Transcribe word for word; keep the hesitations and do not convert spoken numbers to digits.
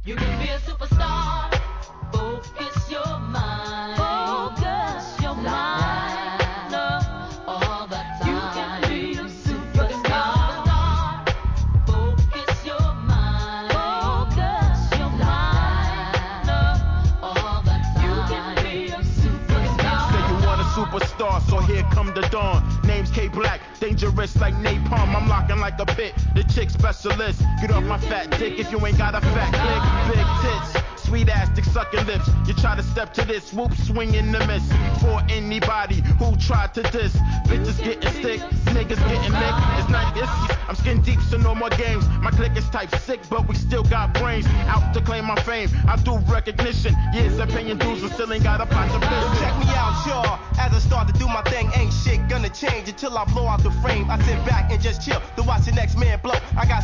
You can be a superstar. Focus your mind. Focus your mind. All the time. You can be a superstar. Focus your mind. Focus your mind. All the time. You can be a superstar. Say you want a superstar, so here come the dawn. Name's K Black, dangerous like napalm. I'm locking like a pit, the chick specialist. Get off my fat dick if you ain't got a fat click. Big tits, sweet ass dick sucking lips. You try to step to this, whoop, swing in the miss. For anybody who tried to diss, bitches getting sick, niggas getting licked. It's not this, I'm skin deep, so no more games. My clique is type sick, but we still got brains. Out to claim my fame, I do recognition. Years of paying dues and still ain't got a pot to piss. Check me out, y'all. As I start to do my thing, ain't shit gonna change until I blow out the frame. I sit back and just chill to watch the next man blow. I got